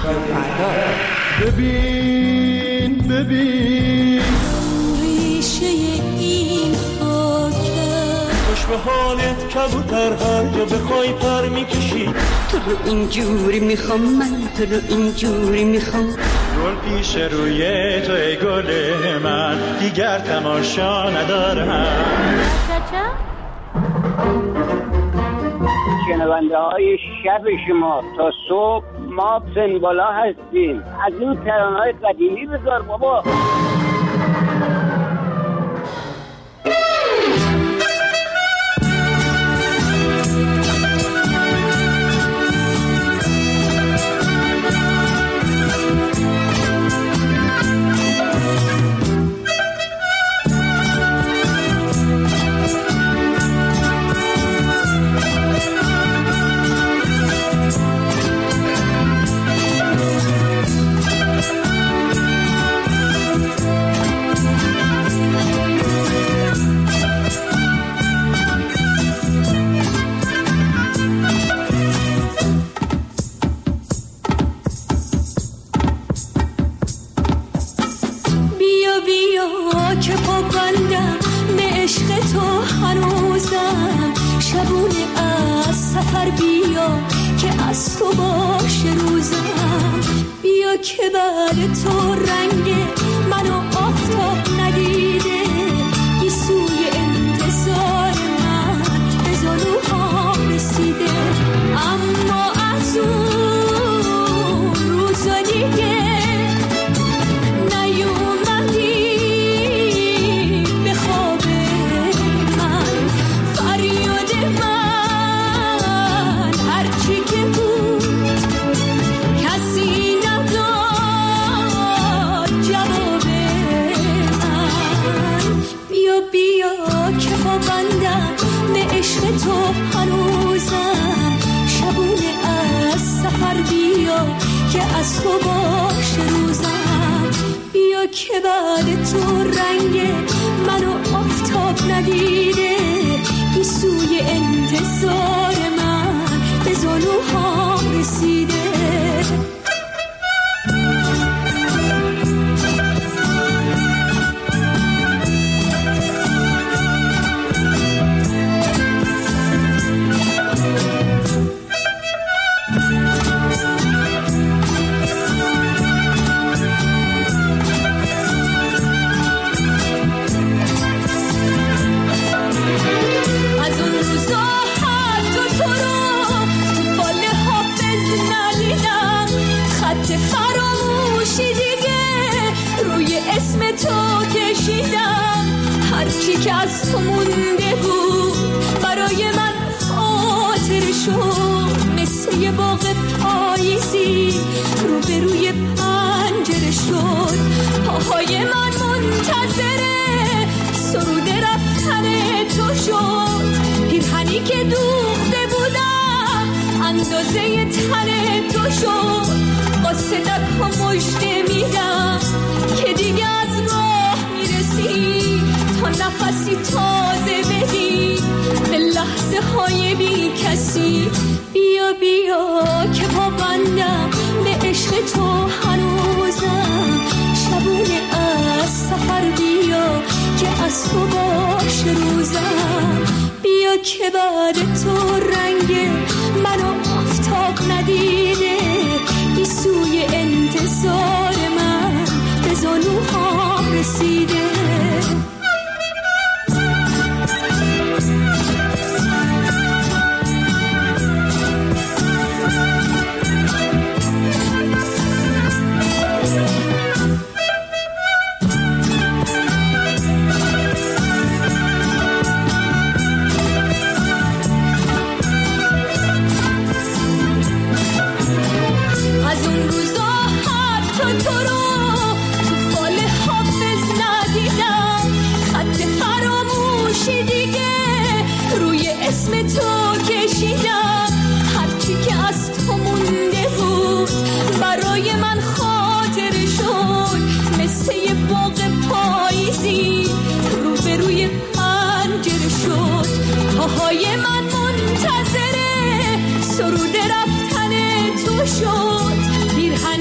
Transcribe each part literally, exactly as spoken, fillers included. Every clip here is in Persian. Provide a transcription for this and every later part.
رادیو فردا. ببین ببین ریشه این خاکه، خوش به حالت کبوتر هر جا بخوای پر میکشی. تو رو اینجوری میخوام، من تو رو اینجوری میخوام. گل پیش روی تو ای گل من، دیگر تماشا ندارم. شنونده های شب شما تا صبح ما سنبالا هستیم. از این ترانه های قدیمی بذار بابا.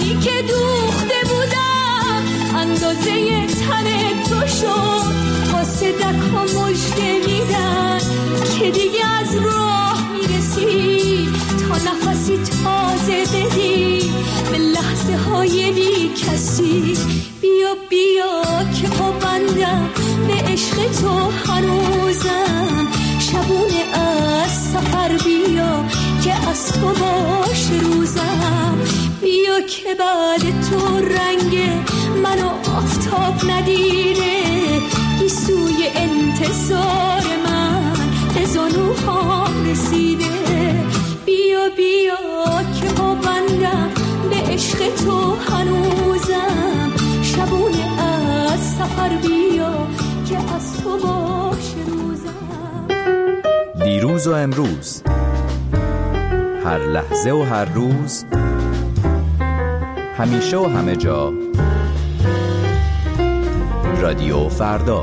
آتشی که دوخته بودم اندازه تن تو شد. واسه دکا مژده میدن که دیگه از راه میرسی تا نفسی تازه بدی به لحظه های بی کسی. بیا بیا که پابندم به عشق تو هنوزم، شبونه از سفر بیا که از تو باش روزم. بیا که بعد تو رنگ منو آفتاب ندیره، گیسوی انتظار من به زانوهام رسیده. بیا بیا که پابندم به عشق تو هنوزم، شبونه از سفر بیا که از تو باش روزم. دیروز و امروز، هر لحظه و هر روز، همیشه و همه جا، رادیو فردا.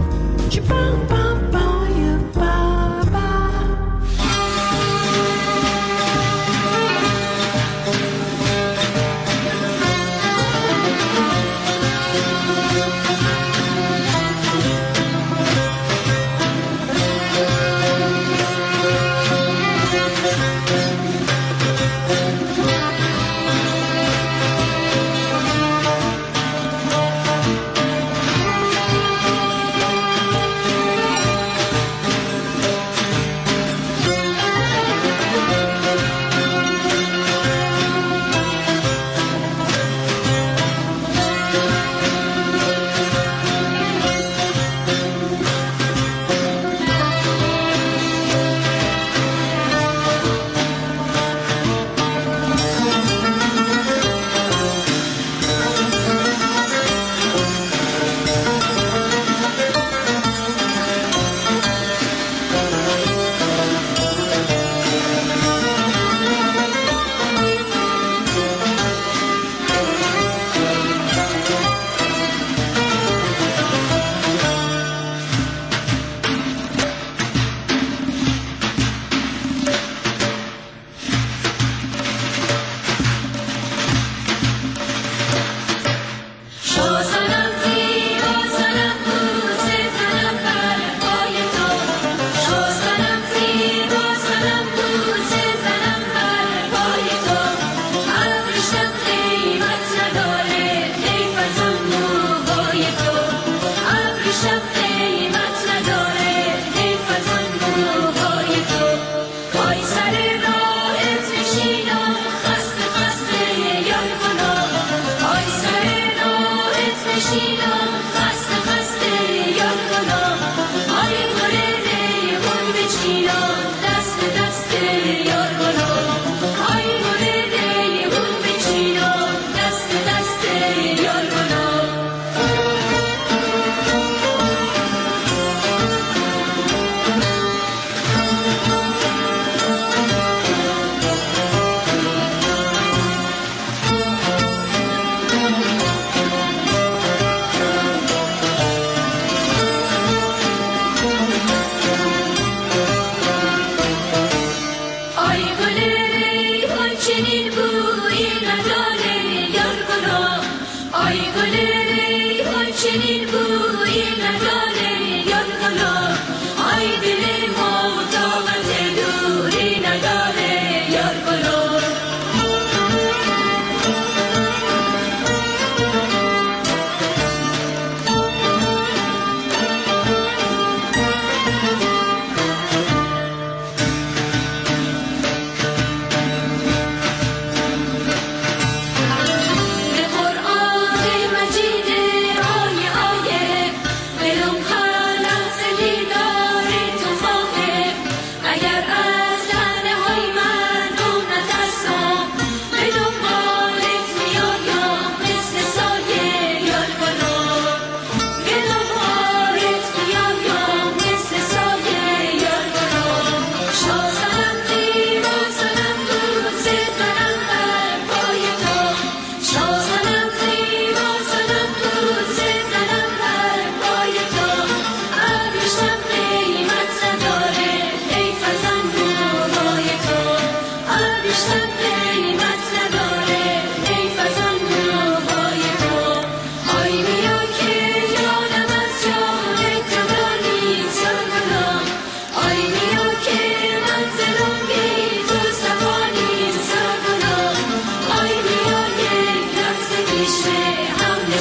به قرآن مجید آیه آیه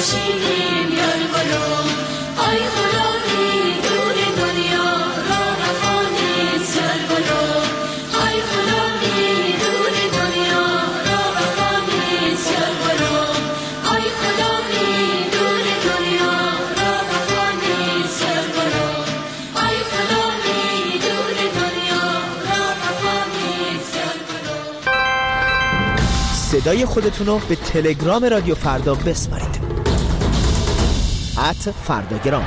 باشیم یار گلو آی خدا دور دنیا را وفا نیست یار گلو آی خدا دور دنیا را وفا نیست یار گلو آی خدا دور دنیا را وفا نیست یار گلو آی خدا دور دنیا را وفا نیست یار گلو. صدای خودتون رو به تلگرام رادیو فردا بسپارید. ات فرداگرام.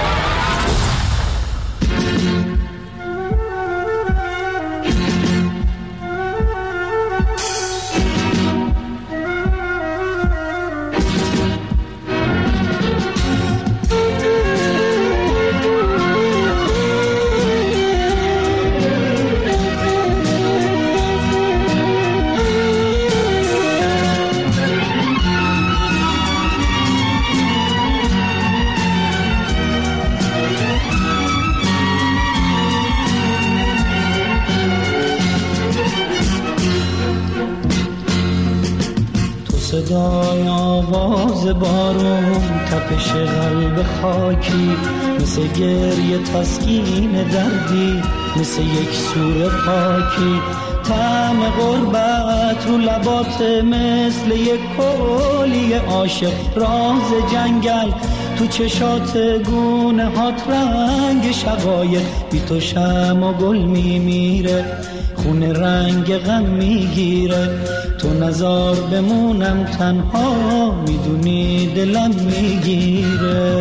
صدای آواز بارون تپش قلب خاکی مثل گریه تسکین دردی مثل یک سور پاکی طعم غربت رو لبات مثل یک کلی عاشق راز جنگل تو چشات گونه هات رنگ شقایق بی تو شمع و گل میمیره خون رنگ غم میگیره تو نزار بمونم تنها میدونی دلم میگیره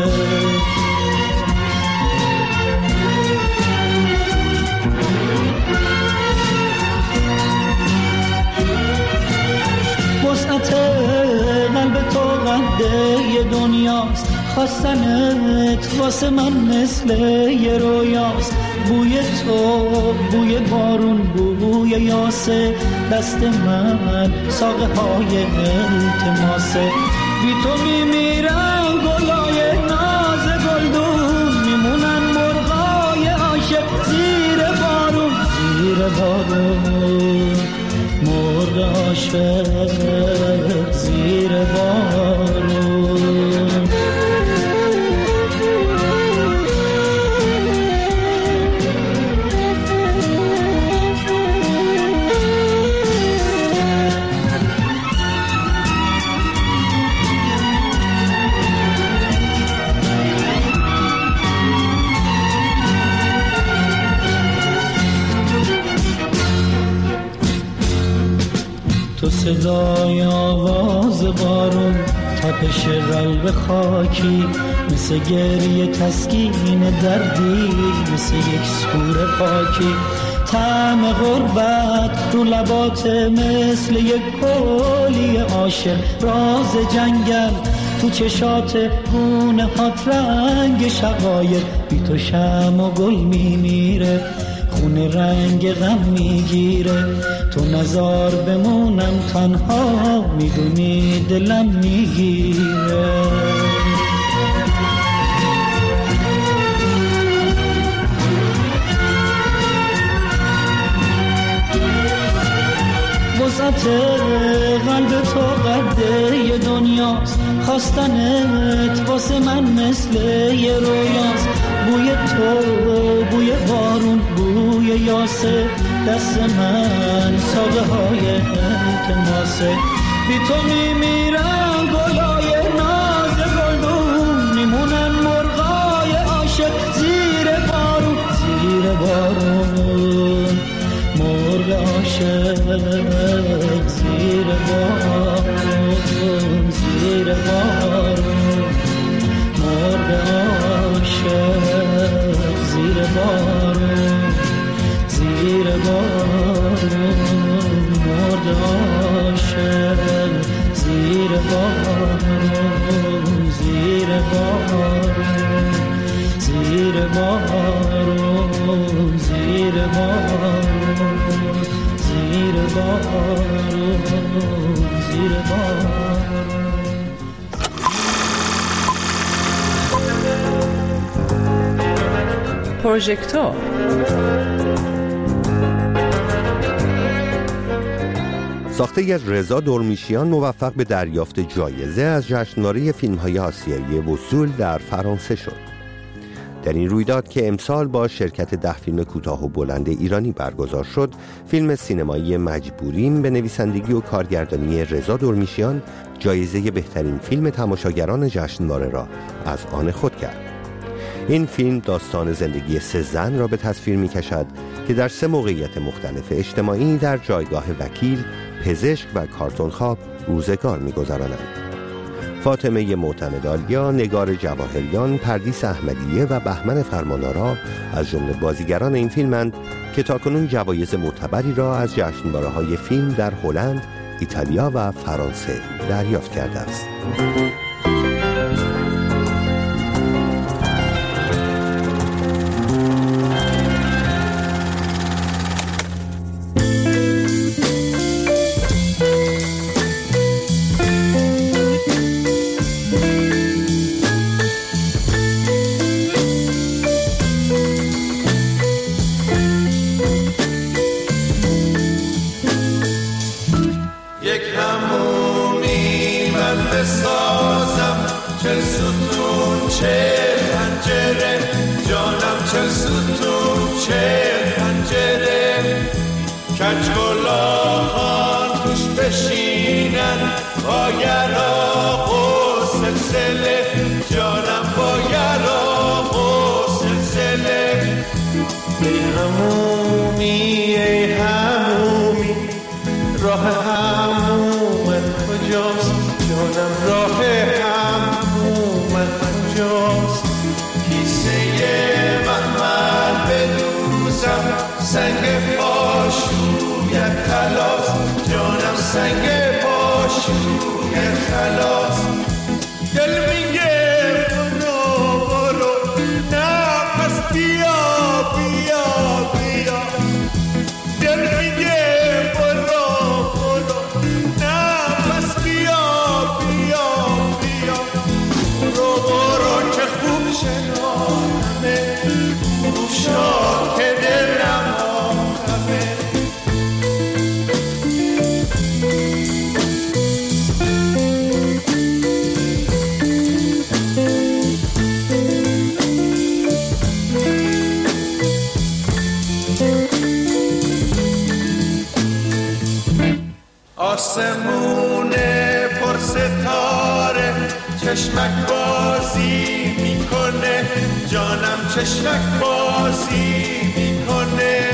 وسعت قلب تو قده یه دنیاست خواستنت واسه من مثل یه رویاست بوی تو بوی بارون بوی یاسه دست من ساقه های التماسه بی تو میمیرم گلای ناز گلدون میمونن مرغای عاشق زیر بارون زیر بارون مرغ عاشق زیر بارون تو صدای آواز بارون تپش قلب خاکی مثل گریه تسکین دردی مثل یک سور پاکی طعم غربت رو لبات مثل یک کلی عاشق راز جنگل تو چشات گونه هات رنگ شقایق بی تو شمع و گل میمیره خون رنگ غم میگیره تو نزار بمونم تنها میدونی دلم میگیره وسعت قلب تو قده یه دنیاست خواستنت واسه من مثل یه رویاست بوی تو بوی بارون بوی یاسه دست من ساقه های التماسه بی تو میمیرم گلای ناز گلدون میمونن مرغای عاشق زیر بارون زیر بارون مرغ عاشق زیر بارون زیر بارون مرغ عاشق زیر بارون زیر بارون مرغ عاشق زیر بارون زیر بارون زیر بارون زیر بارون زیر بارون زیر بارون پروژکتور ساخته از رضا دورمیشیان موفق به دریافت جایزه از جشنواره فیلم‌های آسیایی وصول در فرانسه شد. در این رویداد که امسال با شرکت ده فیلم کوتاه و بلند ایرانی برگزار شد، فیلم سینمایی مجبوریم به نویسندگی و کارگردانی رضا دورمیشیان جایزه بهترین فیلم تماشاگران جشنواره را از آن خود کرد. این فیلم داستان زندگی سه زن را به تصویر می کشد که در سه موقعیت مختلف اجتماعی در جایگاه وکیل، پزشک و کارتونخواب روزگار می گذرانند. فاطمه معتمدآلیا، نگار جواهریان، پردیس احمدیه و بهمن فرمانآرا از جمله بازیگران این فیلمند که تاکنون جوایز معتبری را از جشنواره‌های فیلم در هلند، ایتالیا و فرانسه دریافت کرده است. آسمون پر ستاره چشمک بازی میکنه، جانم چشمک بازی میکنه،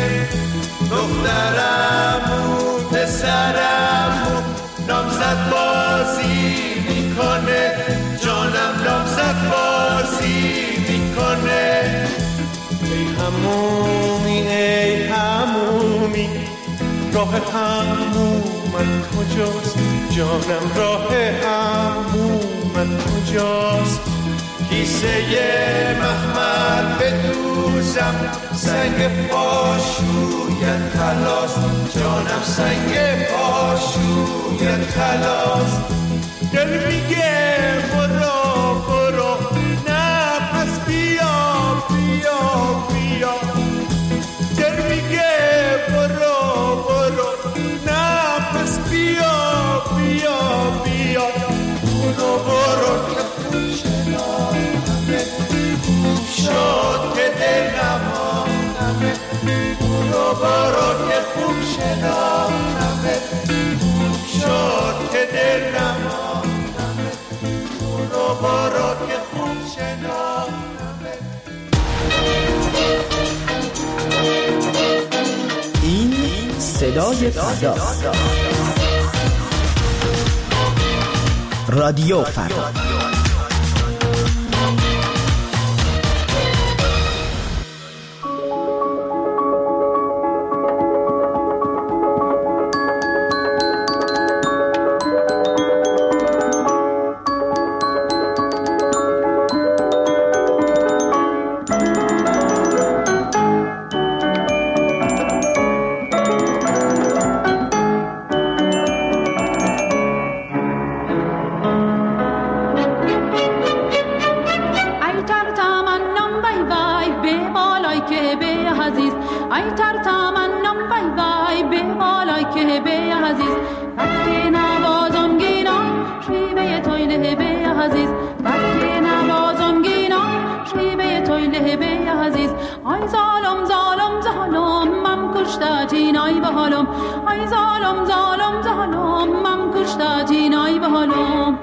دخترمو پسرمو نامزد بازی میکنه، جانم نامزد بازی میکنه. ای همومی ای همومی راه همومت کجاست، جانم راه همومت کجاست، کیسه مخمل بدوزم سنگ پاشویت خلاص، جانم سنگ پاشویت خلاص. دل میگه برو برو نه پس بیا بیا بیا، دل میگه برو برو نه پس بیا بیا بیا، برو برو که خوب شناختمه، خوب شد که دل نماندمه، برو برو که خوب شناختمه، خوب شد که دل نماندمه، برو برو که خوب شناختمه. این صدای فردا، رادیو فردا. بکه نوازم گینا شیوه تویله به عزیز بکه نوازم گینا شیوه تویله به عزیز آی ظالم ظالم ظالم من کشتاتین آی به حالم آی ظالم ظالم ظالم من کشتاتین آی به حالم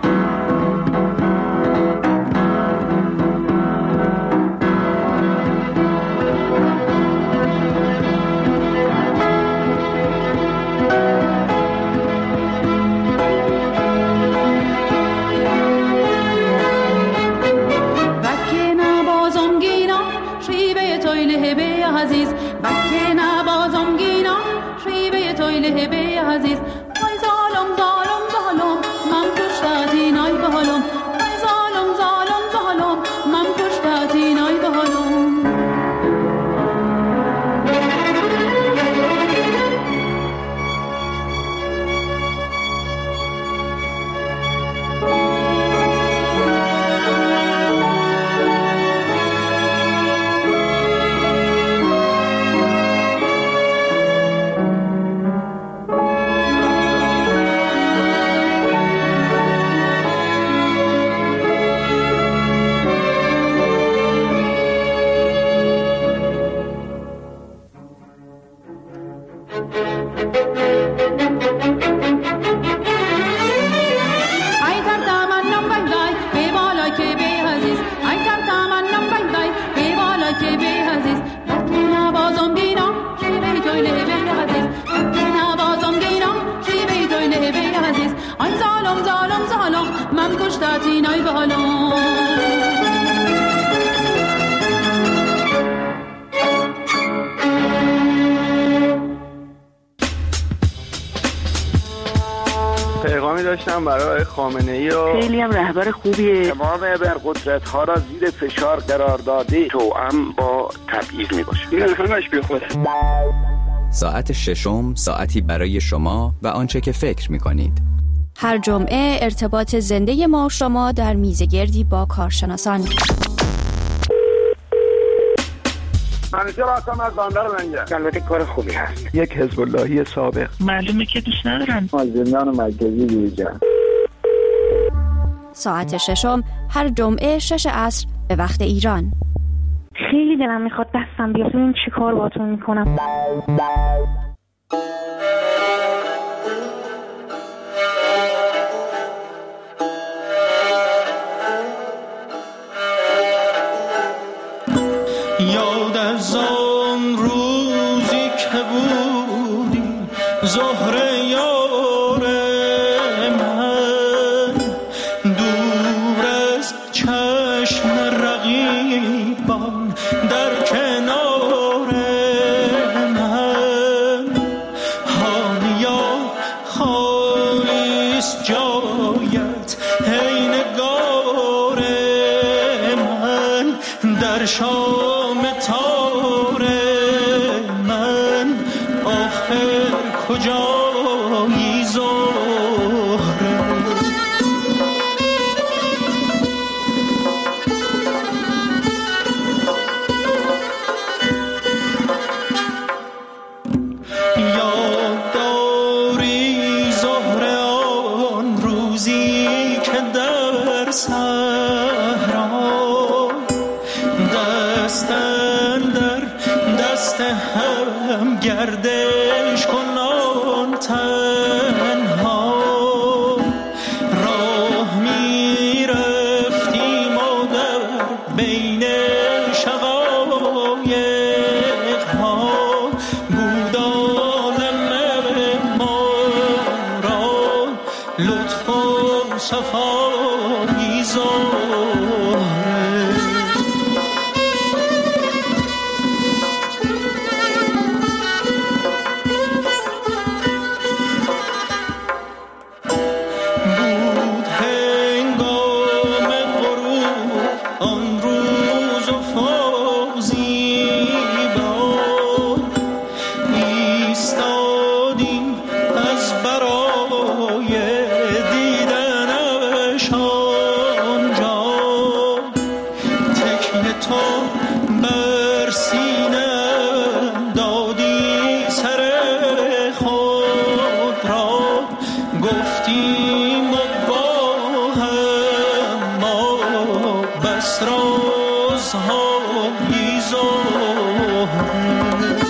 عزیز بکه نوازم گینا شیوه تویله به عزیز آی ظالم ظالم ظالم من کشتاتین آی به حالم آی ظالم ظالم ظالم من کشتاتین آی به حالم پیغامی داشتم برای خامنه‌ای و خیلی هم رهبر خوبیه. تمام ابرقدرت‌ها را زیر فشار قرار داده توأم با تبعیض میباشه. این همش بیخوده. ساعت ششم ساعتی برای شما و آنچه که فکر می‌کنید. هر جمعه ارتباط زنده ما و شما در میزگردی با کارشناسان. منیجر آسام از باندر منجه. البته کار خوبی هست. یک حزب اللهی سابق. معلومه که دوست ندارن. از زندان مرکزی بیرون. ساعت ششم هر جمعه شش عصر به وقت ایران. خیلی دلم میخواد دستم بیاد ببین چی کار باهاتون میکنم. یاد از آن روزی که بودی زهره یار من دور از چشم رقیبان در کنار من حالیا خالیست جایت ای نگار من در شام تار من آخر کجایی زهره یاد داری زهره آن روزی که در صحرا دستن در دست هم گردش کنان تنها راه می رفتیم و در بین شقایق ها بود عالم ما را لطف و صفایی زهره روزهای زهره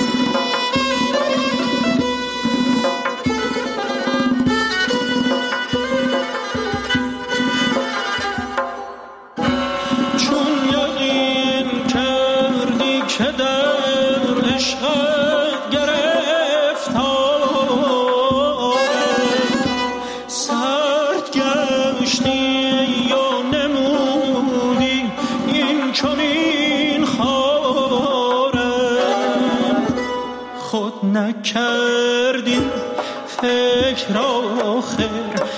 نکردی فکر آخر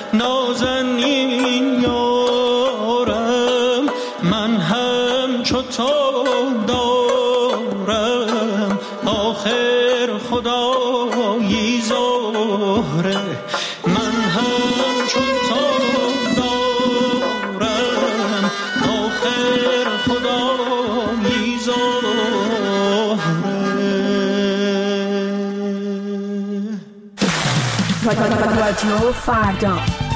نازنین یارم، من هم چو تو دارم آخر خدایی زهره، من هم چو تو دارم آخر خدایی زهره. رادیو فردا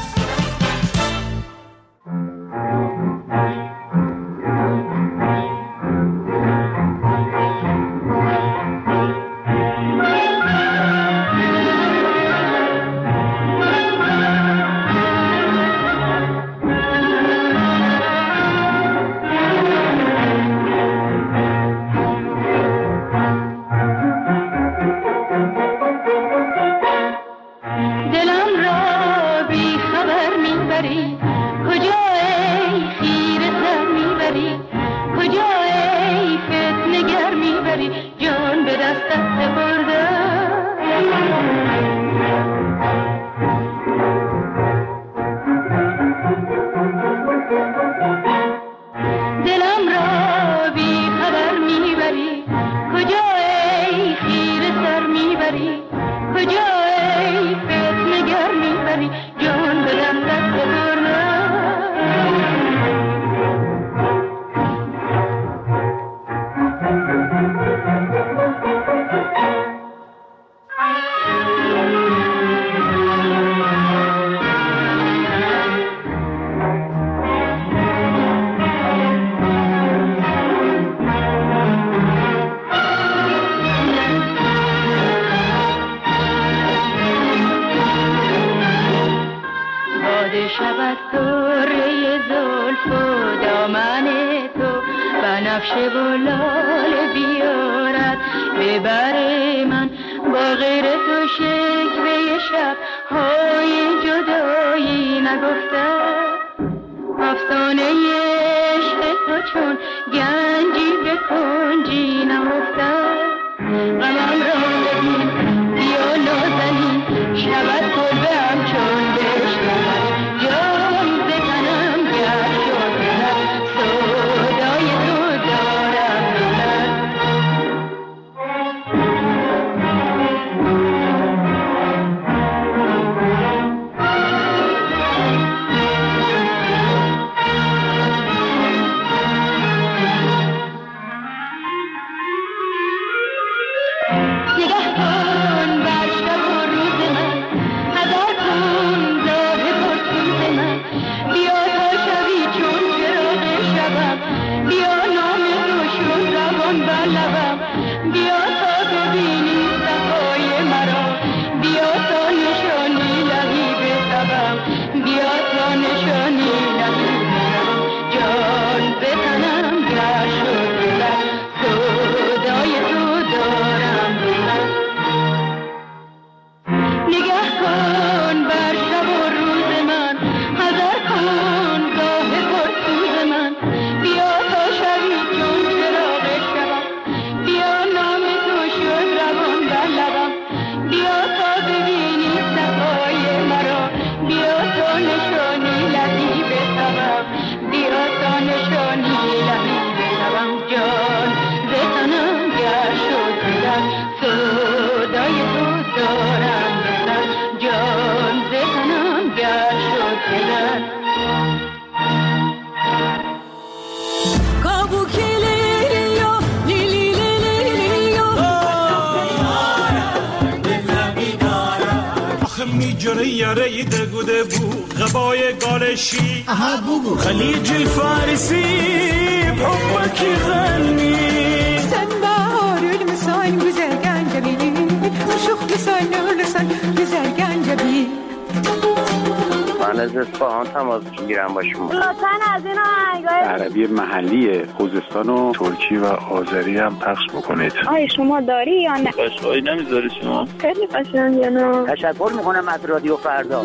یاره دگوده بو غبای گالشی خلیج الفارسی حبك يغني. سنبار المساين güzel gencebi عشق لسان لسان güzel gencebi. من از اصفهان تماس میگیرم با شما. لطفاً از این آهنگای عربی محلی خوزستان و ترکی و آذری هم پخش بکنید. آی شما داری یا نه؟ قشقایی نمیذاری شما؟ خیلی قشنگه نه. تشکر میکنم از رادیو فردا.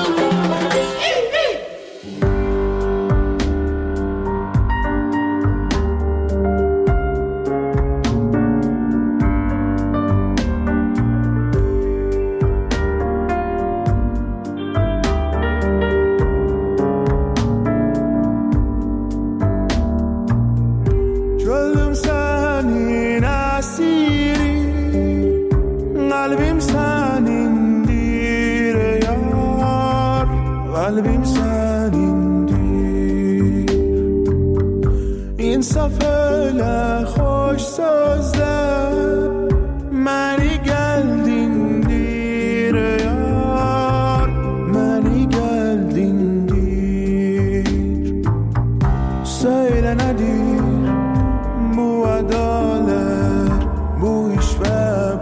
قلبیم سنین دیر این صفحه خوش سازده منی گلدین دیر یار منی گلدین دیر سیل ندیر مو ادالر بویش و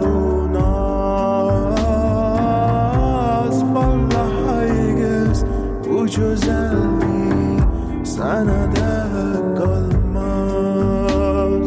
بوناز والله هیگز bu güzelliği sana da kalmaz.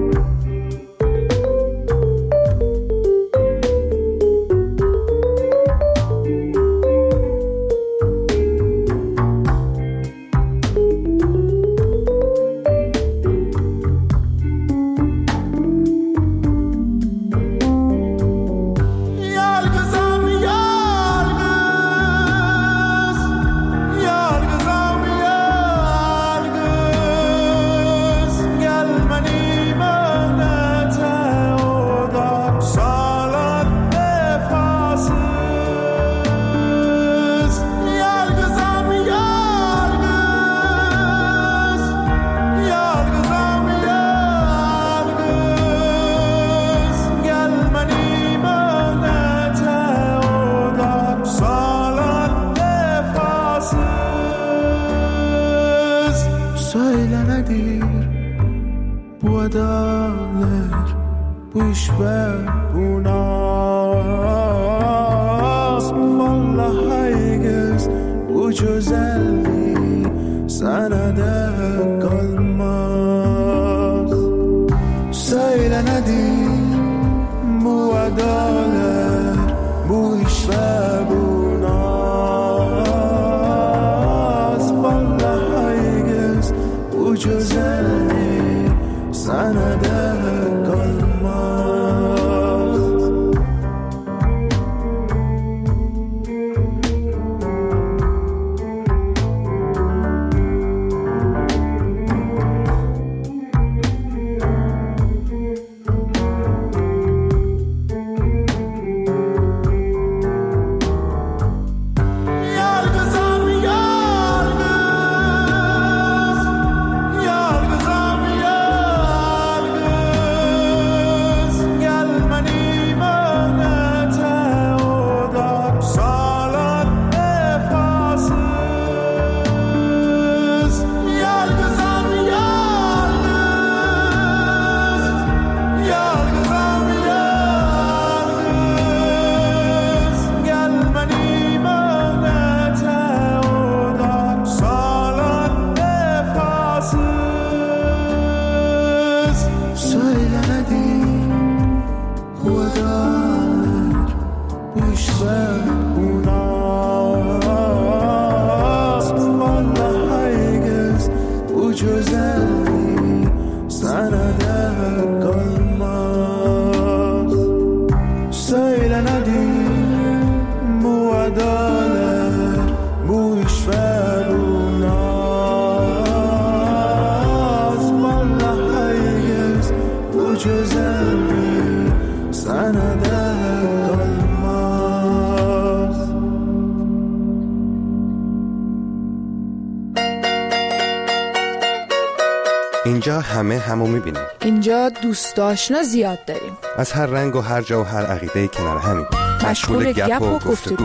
اینجا همه همو میبینیم. اینجا دوست آشنا زیاد داریم. از هر رنگ و هر جا و هر عقیده کنار همین. مشغول گپ و گفتگو.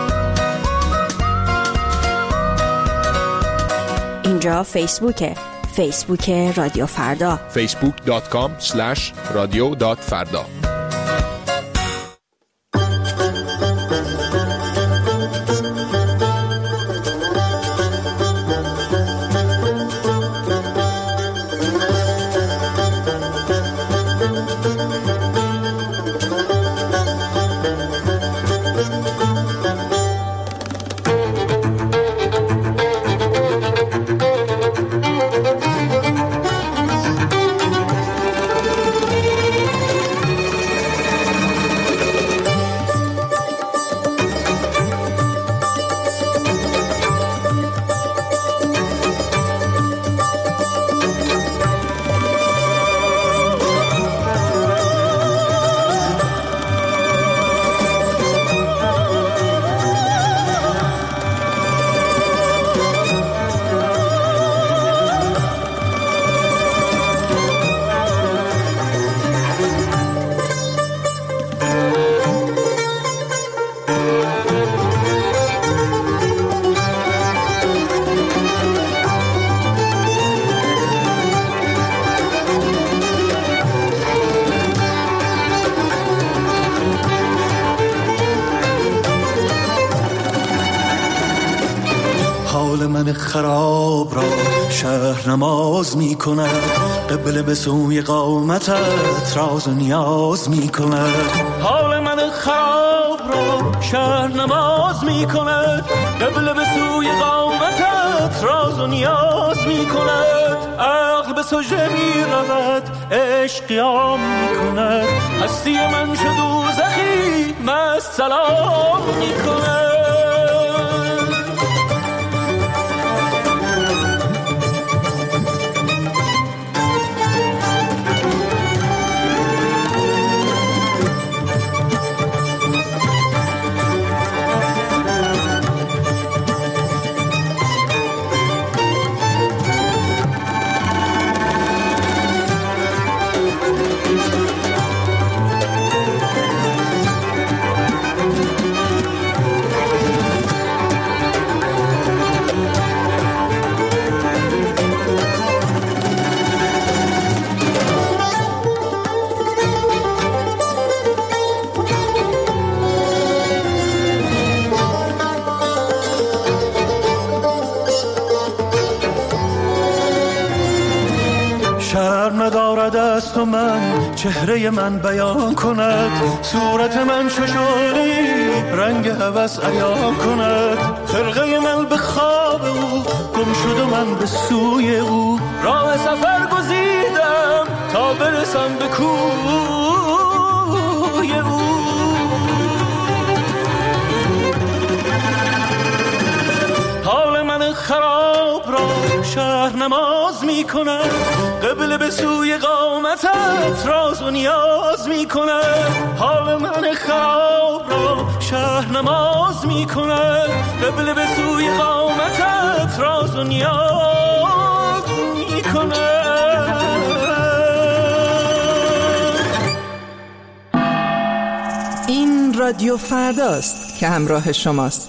اینجا فیسبوکه. فیسبوک رادیو فردا فیسبوک دات کام اسلش رادیو دات فردا. خراب را شهر نماز می کند، قبله به سوی قامتت راز و نیاز می کند. حال من خراب را شهر نماز می کند، قبله به سوی قامتت راز و نیاز می کند. عقل به سجده می رود، عشق قیام می کند، هستی من شد دوزخی مست سلام می کند. ندارد است و من چهره من بیان کند، صورت من ششاری رنگ هوس عیان کند. خرقه من به خواب او گم شد و من به سوی او، راه سفر گزیدم تا برسم به کوی او. حال من خراب را شهر نماز می کند، قبله به سوی قامتت راز و نیاز می کند. حال من خراب را شهر نماز می کند، قبله به سوی قامتت راز و نیاز می کند. این رادیو فرداست که همراه شماست.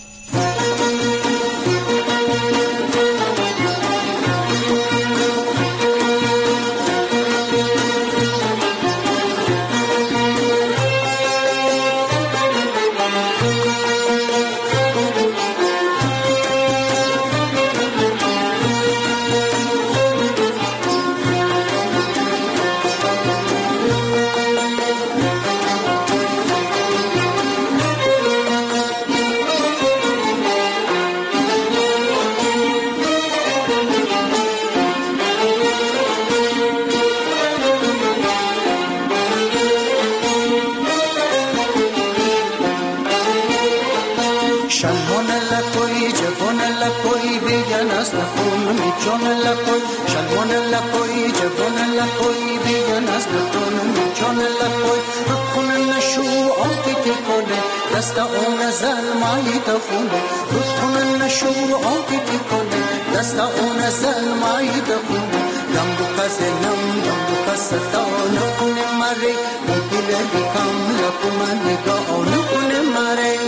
دست اون زلمایی تخونه رود کنن نشور آتی تی کنه دست اون زلمایی تخونه دم بو کسنم دم بو کستا نکنه مره دل بیکم لکم نگاه نکنه مره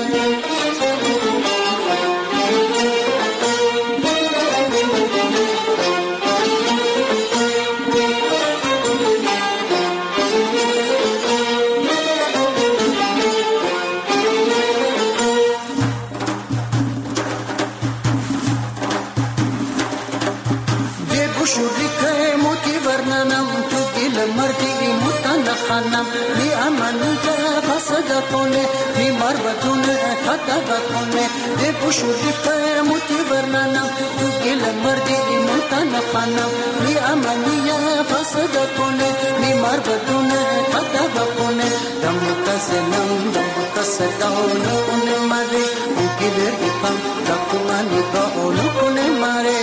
خانم بی امنی که فسد کنه بی مربطونه خطا کنه دی پشوری په موتی ورننم تو گل مردی مونتن خانم بی امنی فسد کنه بی مربطونه خطا کنه دم کسنم دم کسداونو کنه ماره گیلر پم دکمانی باونو کنه ماره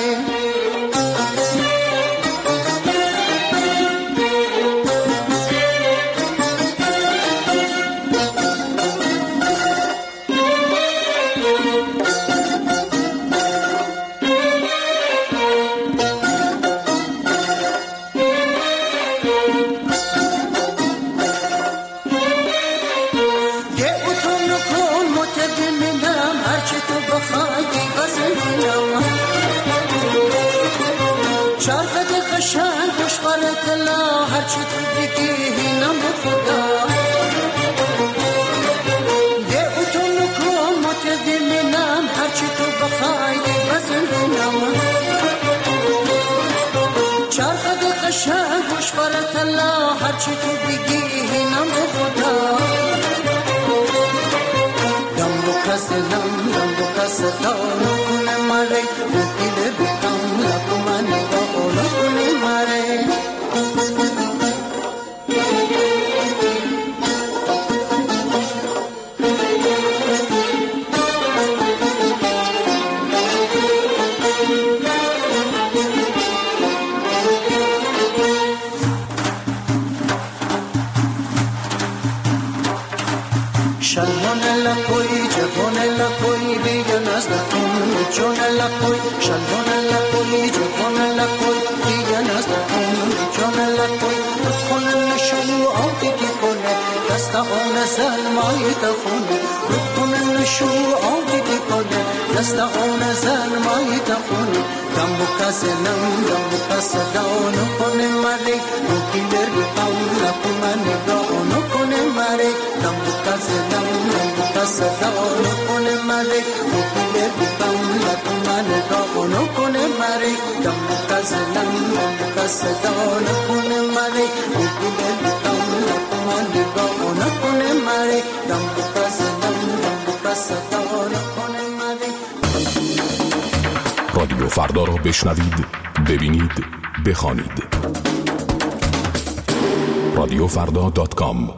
هرچی تو بگی هینم خدا یه اتون کن متدمینم هرچی تو بخوای بزنم چرخد قشنگ خوش برات الله هرچی تو بگی هینم خدا دم بکسلم دم بکسلم کنه ماره مکیل بکم لکمانی با کنه ماره Shalom koi, jabon la koi, biya nazda tum, chon la koi. Shalom la koi, jabon la koi, biya nazda tum, chon la koi. Khun nashu aati ki kone, dasta on zal mai ta khune. Khun nashu aati ki kone, dasta on zal mai ta khune. Dambu kasenam, dambu kasadon kone mare, mukiler paula kumane gaon kone mare. Dambu kasenam, dambu kasadon kone mare, mukiler paula kumane gaon kone mare. Dambu kasenam, dambu kasadon kone mare, mukiler paula kumane gaon kone mare. Dambu kasenam, dambu kasadon kone mare. رادیو فردا را بشنوید، ببینید، بخوانید. رادیو فردا دات کام.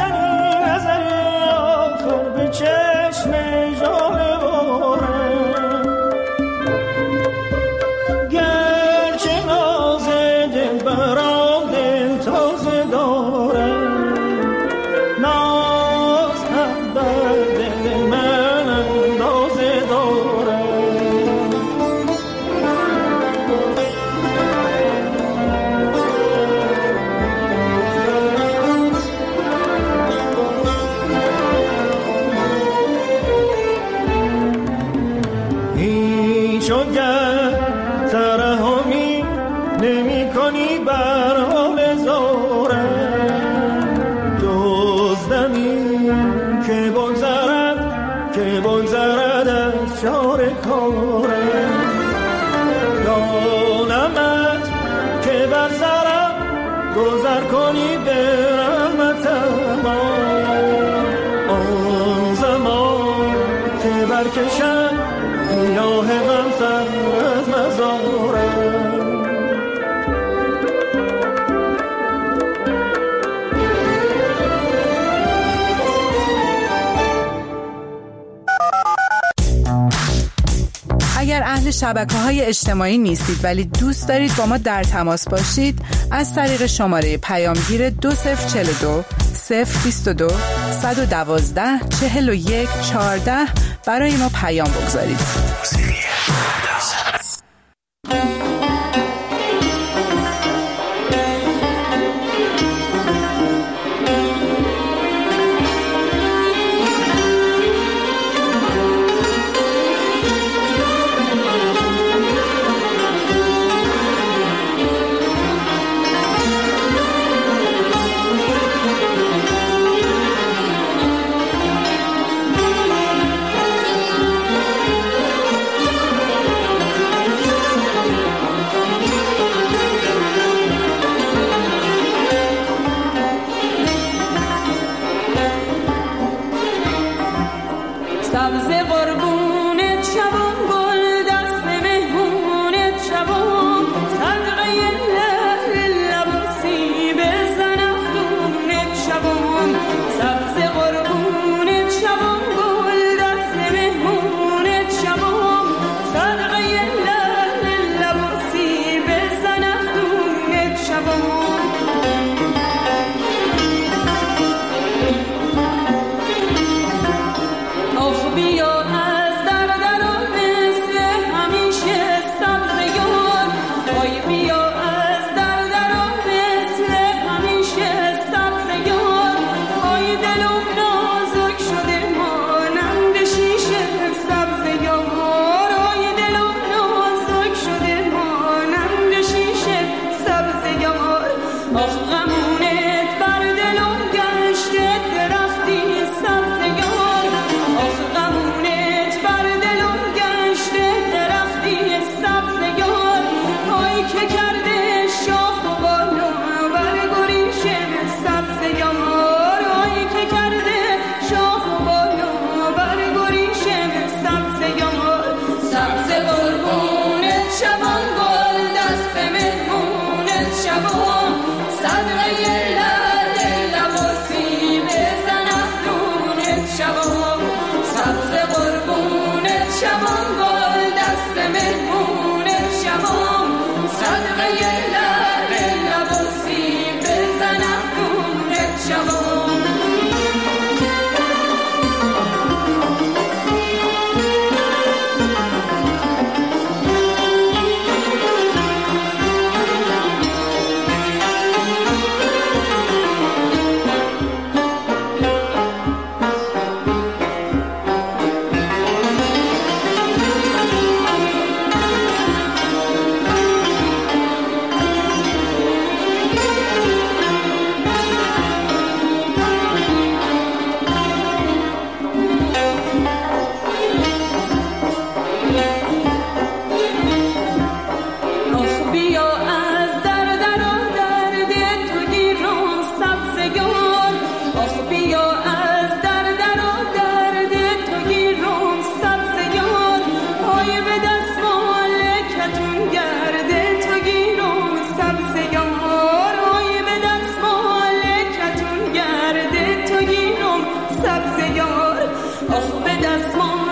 گذر کنی به رحمت ما آن زمان که برکشن گیاه غم سر از مزارم. اگر اهل شبکه‌های اجتماعی نیستید ولی دوست دارید با ما در تماس باشید، از طریق شماره پیامگیر دو صفر چهل و دو صفر بیست و دو صد و دوازده چهل و یک چهارده برای ما پیام بگذارید. Hello. آخ به دستمان